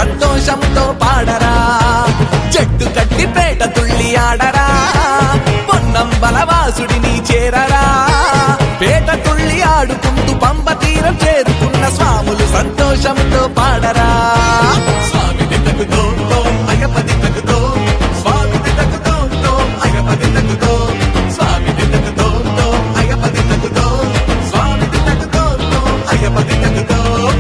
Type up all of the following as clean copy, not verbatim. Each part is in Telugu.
సంతోషంతో పాడరా చెట్టు కట్టి పేట తుళ్ళి ఆడరా పొన్నం బలవాసుడిని చేరరా పేట తుళ్ళి ఆడుకుంటూ పంబ తీరం చేరుకున్న స్వాములు సంతోషంతో పాడరా స్వామి దిక్కుతో అయ్యపది తగ్గుతో స్వామి దిక్కుతో అయ్యపది తగ్గుతో స్వామి దిక్కుతో అయ్యపది తగ్గుతో స్వామి దిక్కుతో అయ్యపది తగ్గుతో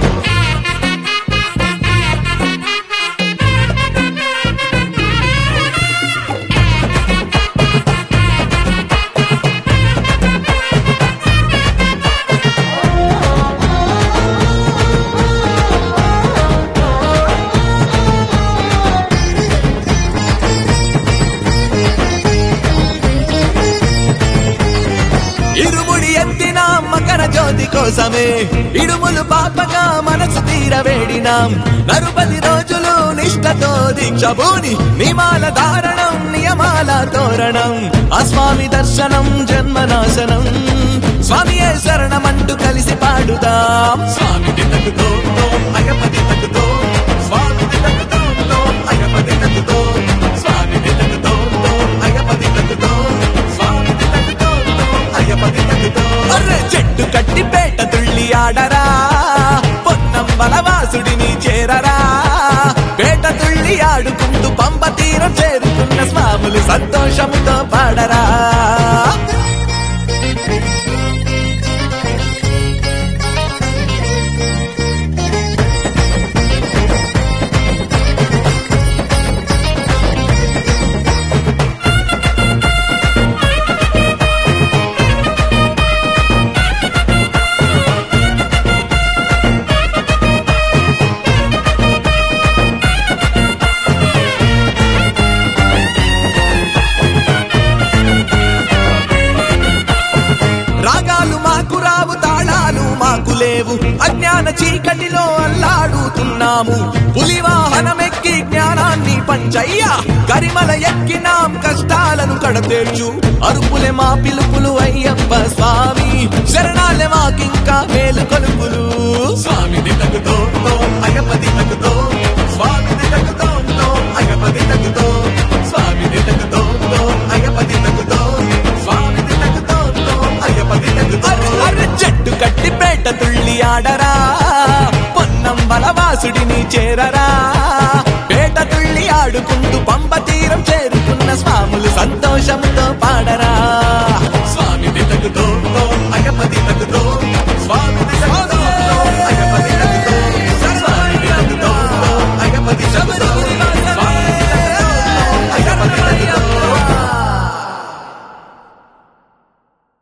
ఇరుముడి ఎత్తిన మకర జ్యోతి కోసమే ఇడుములు పాపగా మనసు తీర వేడినాం నరుపది రోజులు నిష్టతో దీక్షభూని నియమాల ధారణం నియమాల తోరణం ఆ స్వామి దర్శనం జన్మనాశనం స్వామియే శరణమంటూ కలిసి పాడుదాం స్వామి దిక్కుతో అయ్యపది తగ్గుతో స్వామి దిక్కుతో అయ్యపది తగ్గుతో స్వామి దిక్కుతో అయ్యపది తగ్గుతో స్వామి దిక్కుతో అయ్యపది తగ్గుతో అర్రె చెట్టు కట్టి పేట తుళ్ళి ఆడరా పొన్నం బలవాసుడిని చేరరా పేట తుళ్ళి ఆడుకుంటూ పంప తీరం చేరుకున్న స్వాములు సంతోషంతో పాడరా రాగాలు మాకు రావు తాళాలు మాకు లేవు అజ్ఞాన చీకటిలో అల్లాడుతున్నాము పులి వాహనమెక్కి జ్ఞానాన్ని పంచయ్యా కరిమల ఎక్కినాం కష్టాలను కడతేర్చు అరుపులే మా పిలుపులు అయ్యప్ప స్వామి శరణాలే మాకింకా మేలు కొలుపులు స్వామి దిక్కుతో అయ్యపది తగ్గుతో స్వామి దిక్కుతో అయ్యపది తగ్గుతో స్వామి దిక్కుతో అయ్యపది తగ్గుతో స్వామి దిక్కుతో అయ్యపది తగ్గుతో అర్రె చెట్టు కట్టి పేట తుళ్ళి ఆడరా పొన్నం బలవాసుడిని చేరరా పేట తుళ్ళి ఆడుకుంటూ పంప తీరం చేరుకున్న స్వాములు సంతోషంతో పాడరా స్వామి దిక్కుతో